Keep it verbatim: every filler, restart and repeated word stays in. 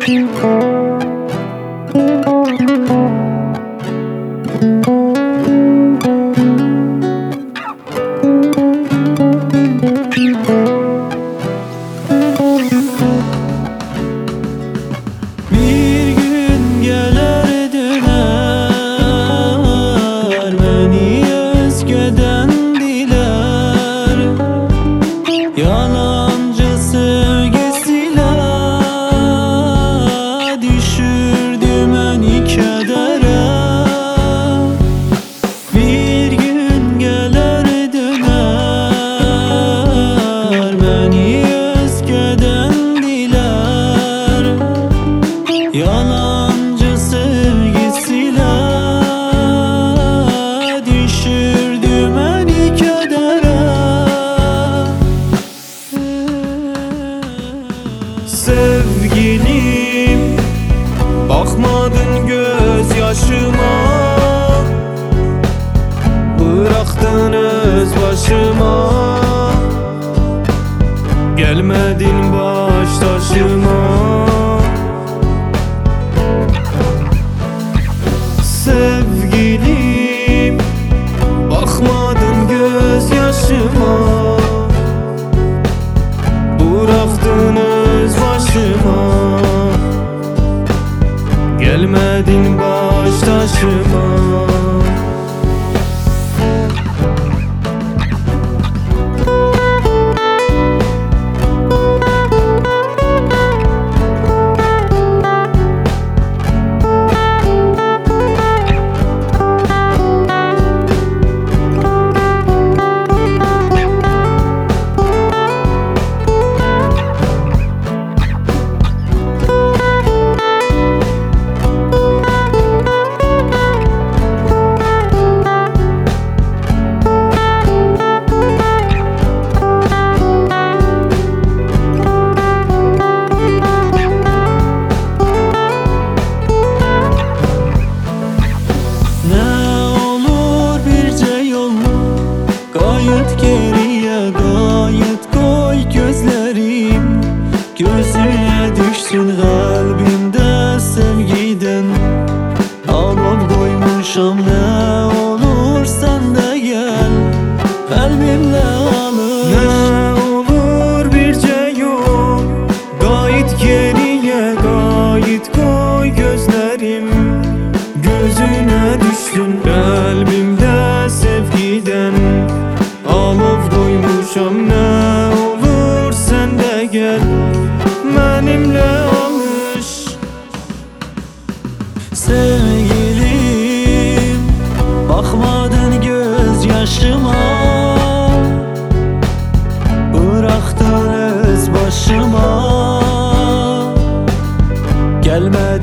Yalancı sevgisiyle düşürdü beni kedere. Bir gün gelir döner, beni özgeden diler. Yalancı sevgisiyle düşürdü beni kedere. Sevgilim, bakmadın gözyaşıma, bıraktın öz başıma. Gelmedin baş taşıma. Sevgilim, bakmadın gözyaşıma, bıraktın öz başıma. Gelmedin baş taşıma. Gayet geriye gayet koy gözlerim. Gözüne düşsün kalbimde sevgiden. Alıp koymuşam, ne olur sen de gel, kalbimle alış. Ne olur birce yok, gayet geriye gayet koy gözlerim. Gözüne düşsün kalbimde sevgiden. Alıp koymuşam, ne olur sen de gel, benimle alış. Sevgilim, bakmadın gözyaşıma, bıraktın öz başıma. Gelme